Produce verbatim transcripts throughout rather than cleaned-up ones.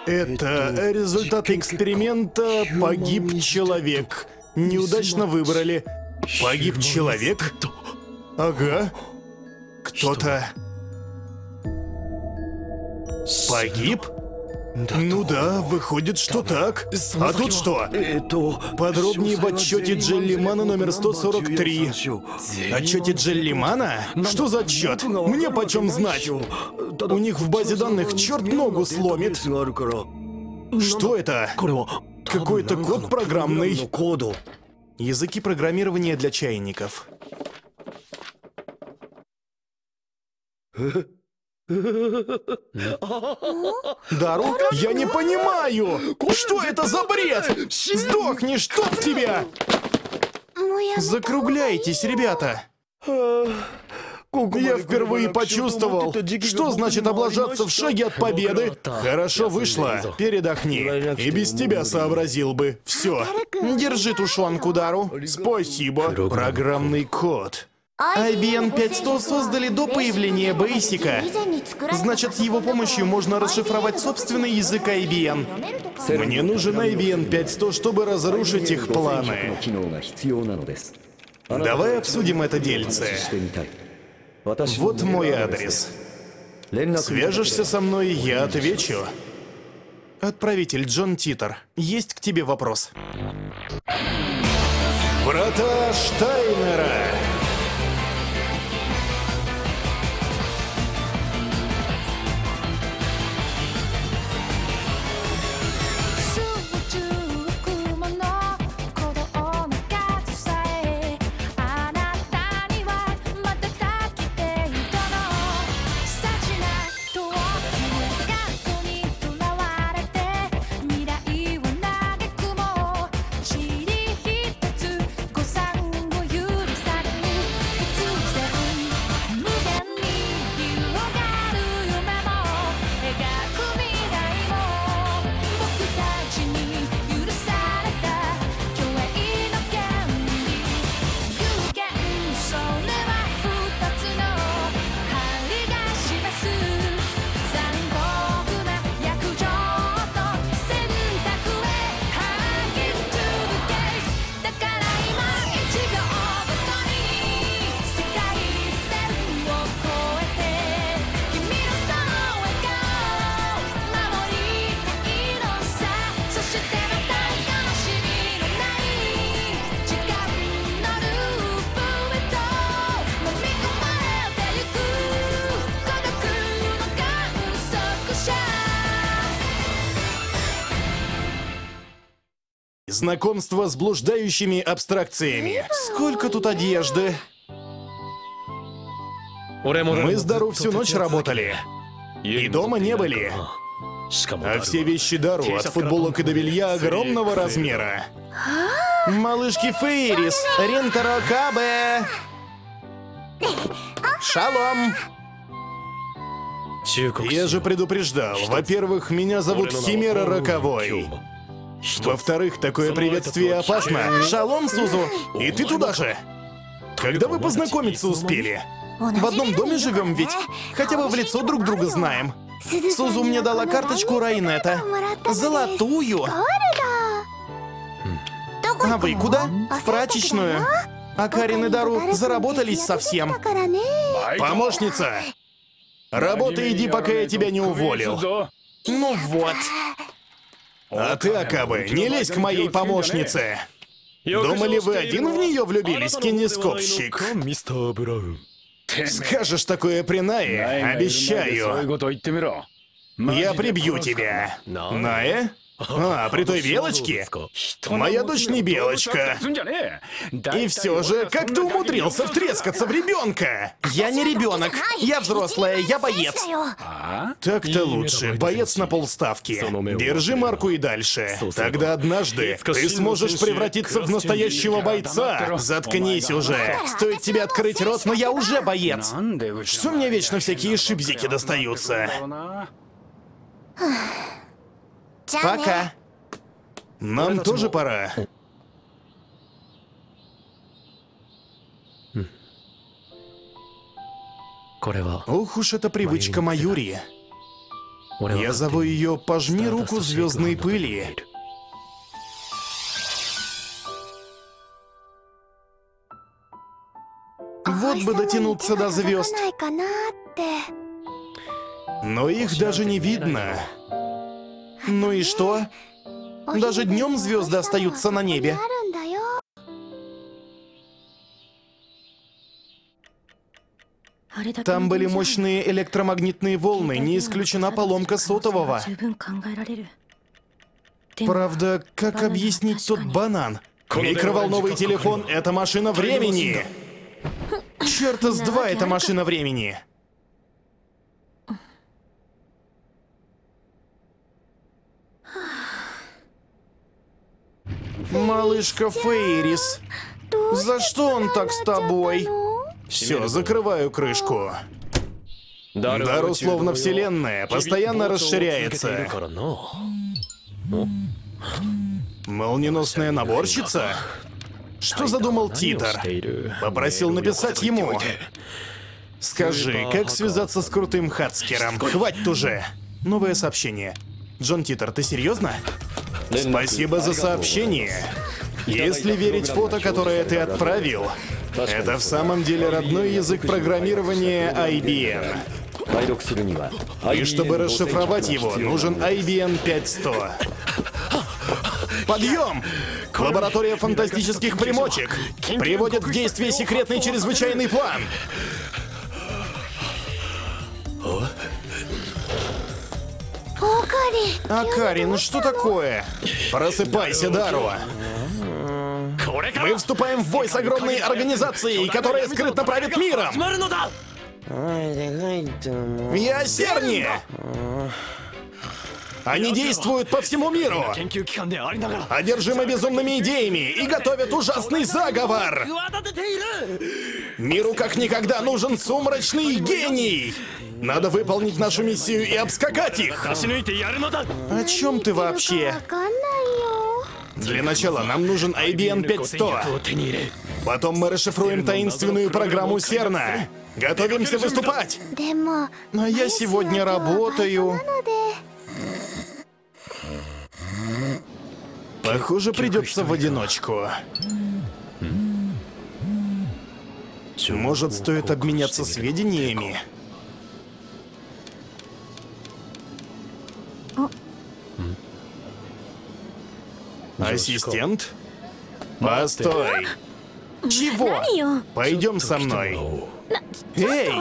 Это результат эксперимента. Погиб человек. Неудачно выбрали. Погиб человек? Ага. Кто-то... Погиб? Ну да, выходит, что так. А тут что? Подробнее в отчете Джеллимана номер сто сорок три. Отчете Джеллимана? Что за отчет? Мне почем знать? У них в базе данных черт ногу сломит. Что это? Какой-то код программный. Языки программирования для чайников. Дару? Я не понимаю! Что это за бред? Сдохни, чтоб тебя! Закругляйтесь, ребята! Я впервые почувствовал, что значит облажаться в шаге от победы. Хорошо вышло, передохни. И без тебя сообразил бы. Все. Держи тушенку, Дару. Спасибо. Программный код. ай би эм пять сто создали до появления Бейсика. Значит, с его помощью можно расшифровать собственный язык ай би эм. Мне нужен ай би эм пять сто, чтобы разрушить их планы. Давай обсудим это дельце. Вот мой адрес. Свяжешься со мной, я отвечу. Отправитель Джон Титер, есть к тебе вопрос. Врата Штайнера. Знакомство с блуждающими абстракциями. Сколько тут одежды. Мы с Дару всю ночь работали. И дома не были. А все вещи Дару, от футболок и до белья огромного размера. Малышки Фейрис, Рентаро Кабе. Шалом. Я же предупреждал. Во-первых, меня зовут Химера Роковой. Во-вторых, такое приветствие опасно. Шалом, Сузу! И ты туда же! Когда вы познакомиться успели? В одном доме живем ведь? Хотя бы в лицо друг друга знаем. Сузу мне дала карточку Райнета. Золотую. А вы куда? В прачечную. А Карин и Дару заработались совсем. Помощница! Работай, иди, пока я тебя не уволил. Ну вот. А ты, Акабе, не лезь к моей помощнице. Думали, вы один в нее влюбились, кинескопщик? Скажешь такое при Нае, обещаю. Я прибью тебя. Нае? А, при той белочке? Моя дочь не белочка. И все же, как ты умудрился втрескаться в ребенка? Я не ребенок. Я взрослая, я боец. Так-то лучше. Боец на полставки. Держи марку и дальше. Тогда однажды ты сможешь превратиться в настоящего бойца. Заткнись уже. Стоит тебе открыть рот, но я уже боец. Что мне вечно всякие шибзики достаются? Пока. Нам тоже пора. Ох уж эта привычка Маюри. Я зову ее «Пожми руку звездной пыли». Вот бы дотянуться до звезд. Но их даже не видно. Ну и что? Даже днем звезды остаются на небе. Там были мощные электромагнитные волны, не исключена поломка сотового. Правда, как объяснить тот банан? Микроволновый телефон — это машина времени! Чёрта с два, это машина времени! Малышка Фейрис, за что он так с тобой? Все, закрываю крышку. Дар условно вселенная, постоянно расширяется. Молниеносная наборщица? Что задумал Титр? Попросил написать ему. Скажи, как связаться с крутым Хацкером? Хватит уже. Новое сообщение. Джон Титр, ты серьезно? Спасибо за сообщение. Если верить фото, которое ты отправил, это в самом деле родной язык программирования ай би эм. И чтобы расшифровать его, нужен ай би эм пять сто. Подъем! Лаборатория фантастических примочек приводит в действие секретный чрезвычайный план. Акари, ну что такое? Просыпайся, Даруа. Мы вступаем в бой с огромной организацией, которая скрытно правит миром. Я Серни! Они действуют по всему миру, одержимы безумными идеями и готовят ужасный заговор. Миру как никогда нужен сумрачный гений. Надо выполнить нашу миссию и обскакать их. О чем ты вообще? Для начала нам нужен ай би эм пять сто. Потом мы расшифруем таинственную программу Серна. Готовимся выступать. А я сегодня работаю. Похоже, придется в одиночку. Может, стоит обменяться сведениями? Ассистент? Постой. Чего? Пойдем со мной. Эй!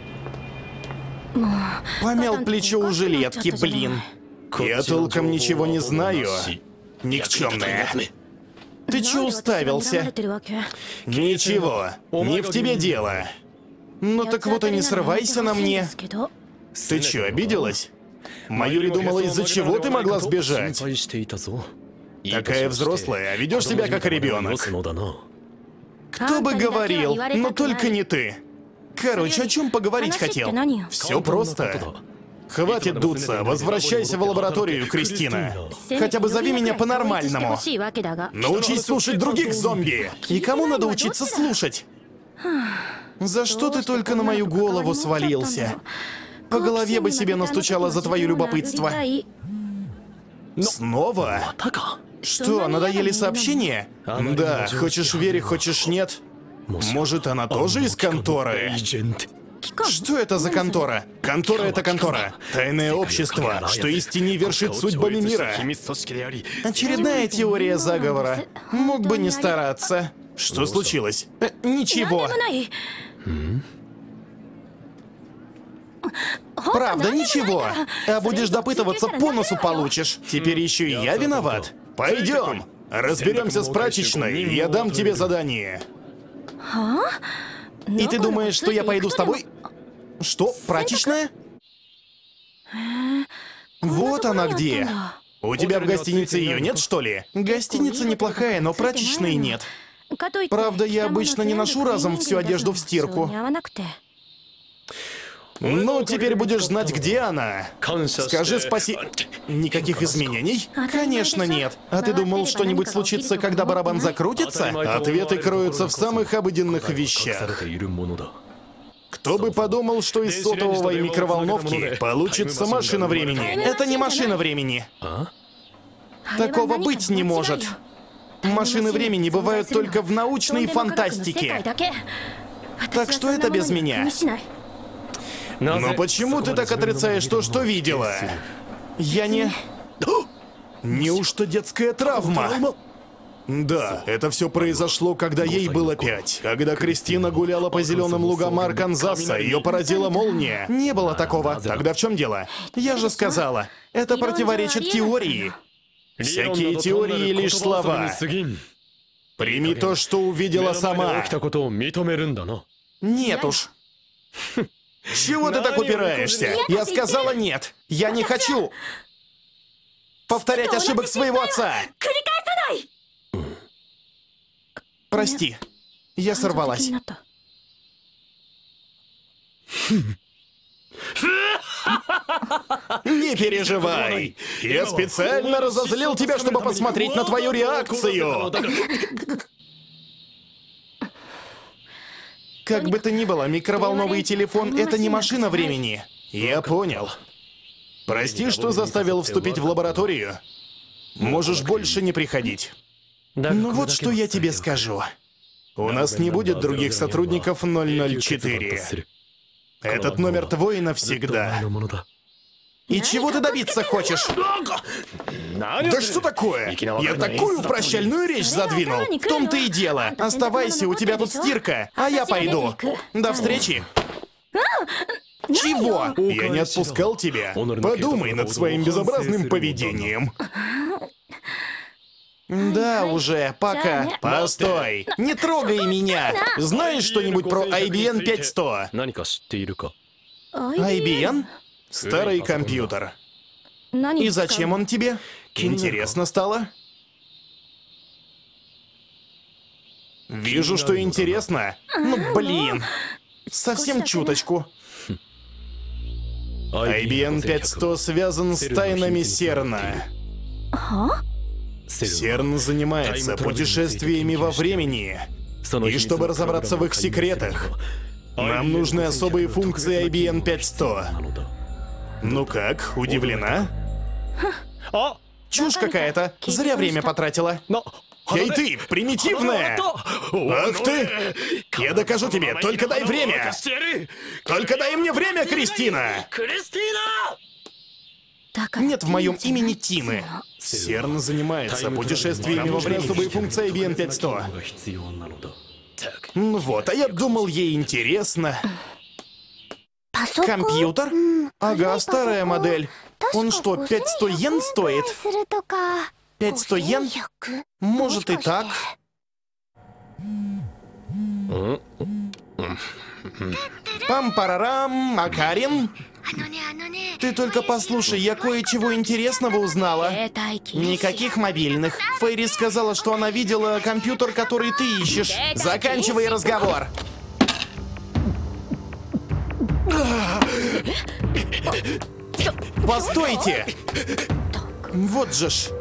Помял плечо у жилетки, блин. Я толком ничего не знаю. Никчемная. Ты чё уставился? Ничего, не в тебе дело. Ну так вот и не срывайся на мне. Ты чё, обиделась? Майюри думала, из-за чего ты могла сбежать? Такая взрослая, а ведешь себя как ребенок. Кто бы говорил, но только не ты. Короче, о чем поговорить хотел? Все просто. Хватит дуться, возвращайся в лабораторию, Кристина. Хотя бы зови меня по-нормальному. Научись слушать других зомби. И кому надо учиться слушать? За что ты только на мою голову свалился? По голове бы себе настучала за твое любопытство. Снова? Что, надоели сообщения? Да, хочешь верь, хочешь нет. Может, она тоже из конторы? Что это за контора? Контора — это контора. Тайное общество, что из тени вершит судьбами мира. Очередная теория заговора. Мог бы не стараться. Что случилось? Э, ничего. Правда, ничего. А будешь допытываться, по носу получишь. Теперь еще и я виноват. Пойдем. Разберемся с прачечной, и я дам тебе задание. И ты думаешь, что я пойду с тобой? Что, прачечная? Вот она где. У тебя в гостинице ее нет, что ли? Гостиница неплохая, но прачечной нет. Правда, я обычно не ношу разом всю одежду в стирку. Ну, теперь будешь знать, где она. Скажи спасибо. Никаких изменений? Конечно, нет. А ты думал, что-нибудь случится, когда барабан закрутится? Ответы кроются в самых обыденных вещах. Кто бы подумал, что из сотового и микроволновки получится машина времени. Это не машина времени. Такого быть не может. Машины времени бывают только в научной фантастике. Так что это без меня. Но почему ты так отрицаешь то, что видела? Я не... Неужто детская травма? Да, это все произошло, когда ей было пять. Когда Кристина гуляла по зеленым лугам Арканзаса, ее поразила молния. Не было такого. Тогда в чем дело? Я же сказала, это противоречит теории. Всякие теории лишь слова. Прими то, что увидела сама. Нет уж. Чего ты так упираешься? Я сказала нет. Я не хочу повторять ошибок своего отца. Прости, я сорвалась. Не переживай. Я специально разозлил тебя, чтобы посмотреть на твою реакцию. Как бы то ни было, микроволновый телефон — это не машина времени. Я понял. Прости, что заставил вступить в лабораторию. Можешь больше не приходить. Ну вот что я тебе скажу. У нас не будет других сотрудников ноль ноль четыре. Этот номер твой навсегда. И чего ты добиться хочешь? Да что такое? Я такую прощальную речь задвинул. В том-то и дело. Оставайся, у тебя тут стирка, а я пойду. До встречи. Чего? Я не отпускал тебя. Подумай над своим безобразным поведением. Да, уже, пока. Постой. Не трогай меня. Знаешь что-нибудь про ай би эм пять сто? ай би эм? Старый компьютер. И зачем он тебе? Интересно стало? Вижу, что интересно. Ну, блин. Совсем чуточку. ай би эм пять сто связан с тайнами Серна. Серн занимается путешествиями во времени. И чтобы разобраться в их секретах, нам нужны особые функции ай би эм пять сто. Ну как, удивлена? Чушь какая-то. Зря время потратила. Эй ты, примитивная! Ах ты! Я докажу тебе, только дай время! Только дай мне время, Кристина! Нет в моем имени Тины. Серн занимается путешествиями во времени. Особые функции ай би эм пять сто. Ну вот, а я думал, ей интересно. Компьютер? Ага, старая модель. Он что, пятьсот йен стоит? пятьсот йен? Может и так. Пам-парарам, а Карин? Ты только послушай, я кое-чего интересного узнала. Никаких мобильных. Фейри сказала, что она видела компьютер, который ты ищешь. Заканчивай разговор. Постойте! Вот же ж.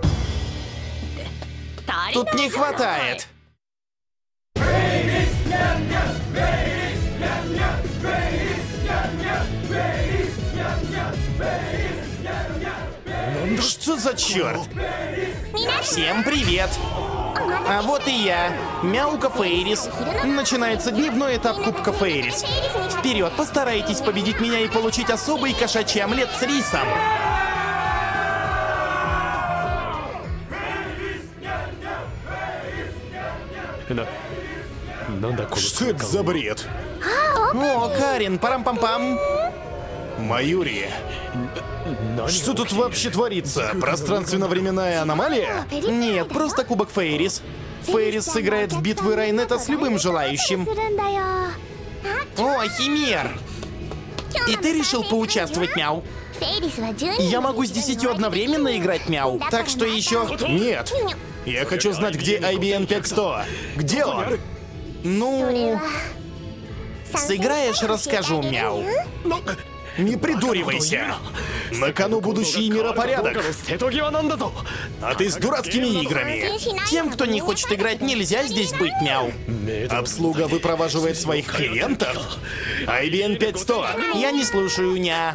Тут не хватает. Что за черт? Всем привет! А вот и я, Мяука Фейрис. Начинается дневной этап Кубка Фейрис. Вперед, постарайтесь победить меня и получить особый кошачий омлет с рисом. Что это за бред? О, Карин, парам-пам-пам. Маюри, что тут вообще творится? Пространственно-временная аномалия? Нет, просто Кубок Фейрис. Фейрис сыграет в битвы Райнета с любым желающим. О, Химер! И ты решил поучаствовать, Мяу? Я могу с десятью одновременно играть, Мяу. Так что еще... Нет! Я хочу знать, где ай би эм пять сто. Где он? Ну... Сыграешь, расскажу, Мяу. Не придуривайся! На кону будущий миропорядок! А ты с дурацкими играми! Тем, кто не хочет играть, нельзя здесь быть, мяу. Обслуга выпроваживает своих клиентов? ай би эм пять сто! Я не слушаю, ня.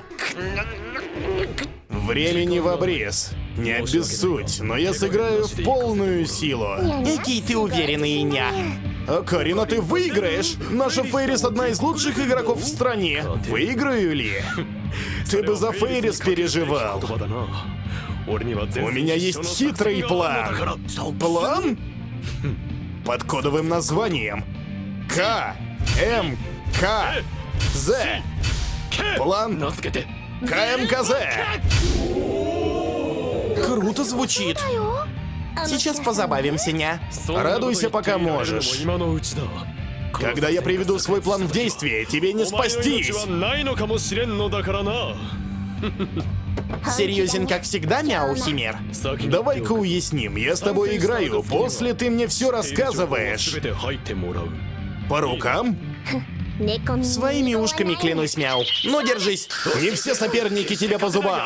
Времени в обрез. Не обессудь, но я сыграю в полную силу. Какие ты уверенный, ня. А Карина, ты выиграешь? Наша Фейрис одна из лучших игроков в стране. Выиграю ли? Ты бы за Фейрис переживал. У меня есть хитрый план. План? Под кодовым названием К М К З. План К М К З. Круто звучит. Сейчас позабавимся, ня. Радуйся, пока можешь. Когда я приведу свой план в действие, тебе не спастись. Серьезен, как всегда, мяу, Химер? Давай-ка уясним, я с тобой играю, после ты мне все рассказываешь. По рукам? Своими ушками клянусь, мяу. Ну, держись. Не все соперники тебе по зубам.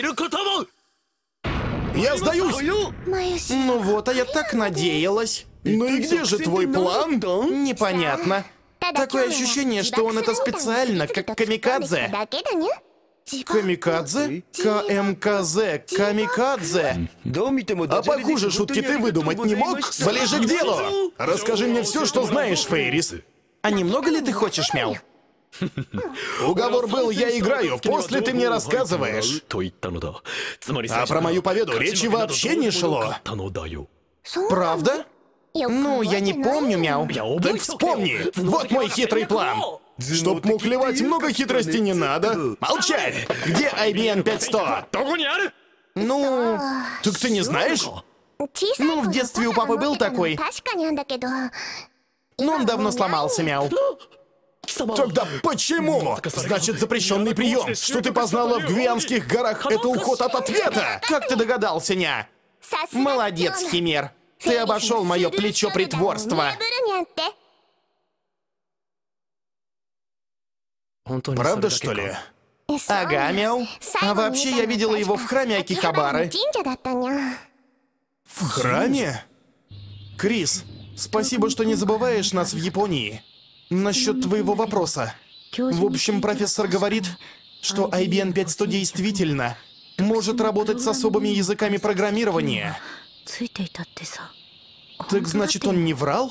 Я сдаюсь! Ну вот, а я так надеялась. Ну и где же твой план? Непонятно. Такое ощущение, что он это специально, как камикадзе. Камикадзе? К М К З. Камикадзе? А похуже шутки ты выдумать не мог? Ближе к делу! Расскажи мне все, что знаешь, Фейрис. А немного ли ты хочешь, мяу? Уговор был, я играю, после ты мне рассказываешь. А про мою победу речи вообще не шло. Правда? Ну, я не помню, мяу. Так вспомни, вот мой хитрый план. Чтоб мухлевать, много хитрости не надо. Молчать! Где ай би эм пять сто? Ну... Так ты не знаешь? Ну, в детстве у папы был такой. Но он давно сломался, мяу. Тогда почему? Значит, запрещенный прием. Что ты познала в Гвианских горах, это уход от ответа. Как ты догадался, ня? Молодец, Химер. Ты обошел мое плечо притворства. Правда, что ли? Ага, мяу. А вообще, я видела его в храме Акихабары. В храме? Крис, спасибо, что не забываешь нас в Японии. Насчет твоего вопроса. В общем, профессор говорит, что ай би эм пять сто действительно может работать с особыми языками программирования. Так значит, он не врал?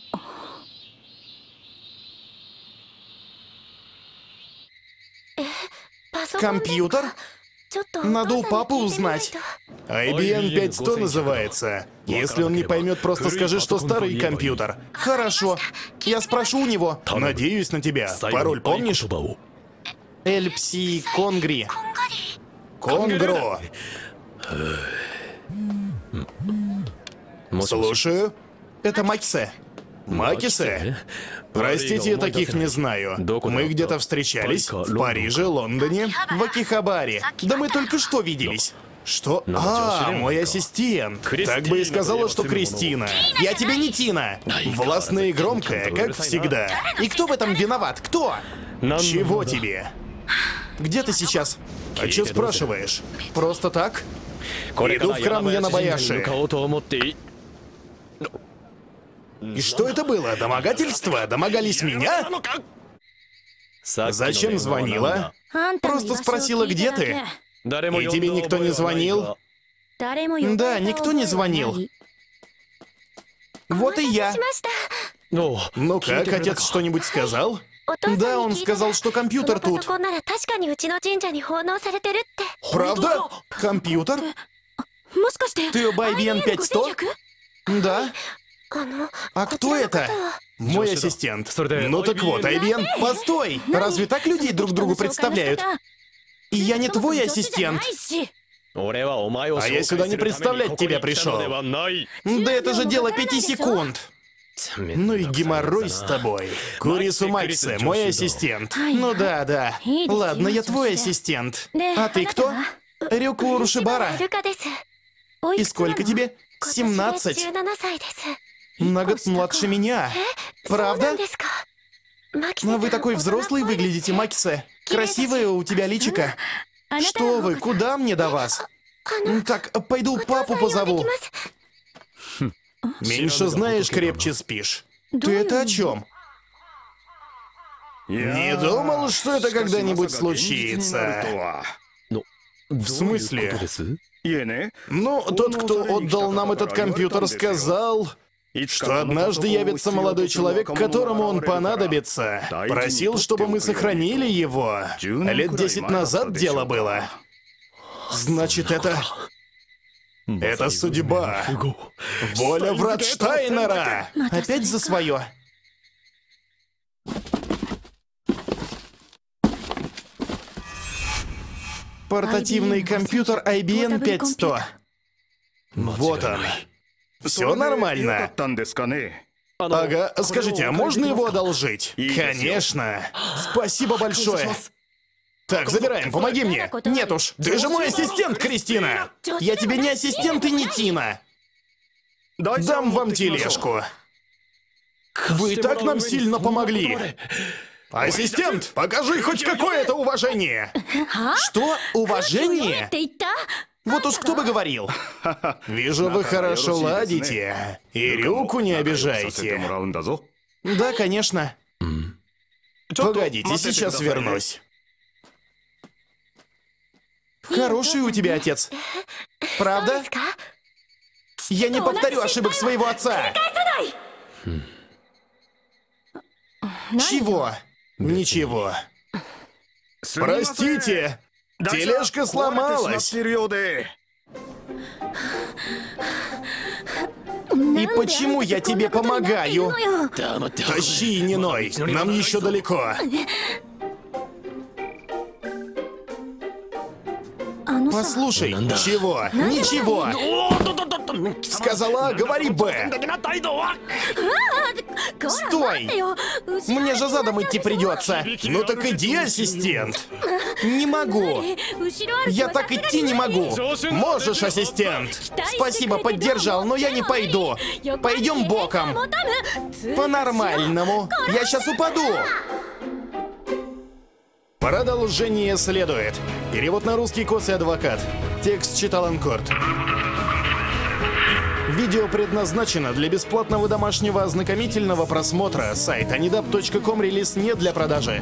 Компьютер? Надо у папы узнать. ай би эм пять сто называется. Если он не поймет, просто скажи, что старый компьютер. Хорошо. Я спрошу у него. Надеюсь на тебя. Пароль помнишь? Эльпси Конгри. Конгро. Слушаю. Это Макисе. Макисе? Простите, я таких не знаю. Мы где-то встречались? В Париже, Лондоне, в Акихабаре. Да мы только что виделись. Что? А, мой ассистент. Так бы и сказала, что Кристина. Я тебе не Тина. Властная и громкая, как всегда. И кто в этом виноват? Кто? Чего тебе? Где ты сейчас? А че спрашиваешь? Просто так? Иду в храм Янабаяши. И что это было? Домогательство? Домогались меня? Зачем звонила? Просто спросила, где ты. И тебе никто не звонил? Да, никто не звонил. Вот и я. Ну как, отец что-нибудь сказал? Да, он сказал, что компьютер тут. Правда? Компьютер? Ты об ай би эм пять сто? Да. А кто это? Мой ассистент. Ну так вот, ай би эм... Постой! Разве так людей друг другу представляют? И я не твой ассистент. А я сюда не представлять тебя пришел. Да это же дело пяти секунд. Ну и геморрой с тобой. Курису Макисе, мой ассистент. Ну да, да. Ладно, я твой ассистент. А ты кто? Рюку Урушибара. И сколько тебе? семнадцать. На год младше меня. Правда? Но вы такой взрослый выглядите, Макисе. Красивое у тебя личико. Что вы, куда мне до вас? Так, пойду папу позову. Меньше знаешь, крепче спишь. Ты это о чем? Не думал, что это когда-нибудь случится. В смысле? Ну, тот, кто отдал нам этот компьютер, сказал, что однажды явится молодой человек, которому он понадобится. Просил, чтобы мы сохранили его. Лет десять назад дело было. Значит, это... Это судьба. Воля Вратштайнера. Опять за свое. Портативный компьютер ай би эм пять сто. Вот он. Все нормально. Ага, скажите, а можно его одолжить? Конечно. Спасибо большое. Так, забираем, помоги мне. Нет уж, ты же мой ассистент, Кристина. Я тебе не ассистент и не Тина. Дам вам тележку. Вы и так нам сильно помогли. Ассистент, покажи хоть какое-то уважение. Что? Уважение? Вот уж кто бы говорил. Вижу, вы хорошо ладите. И Рюку не обижаете. Да, конечно. Погодите, сейчас вернусь. Хороший у тебя отец. Правда? Я не повторю ошибок своего отца. Чего? Ничего. Простите, тележка сломалась. И почему я тебе помогаю? Тащи, не ной, нам еще далеко. Послушай, чего? Ничего. Сказала, говори Б. Стой! Мне же задом идти придется. Ну так иди, ассистент. Не могу. Я так идти не могу. Можешь, ассистент. Спасибо, поддержал, но я не пойду. Пойдем боком. По-нормальному. Я сейчас упаду. Продолжение следует. Перевод на русский Косый адвокат. Текст читал Анкорд. Видео предназначено для бесплатного домашнего ознакомительного просмотра. Сайт анидап точка ком, релиз не для продажи.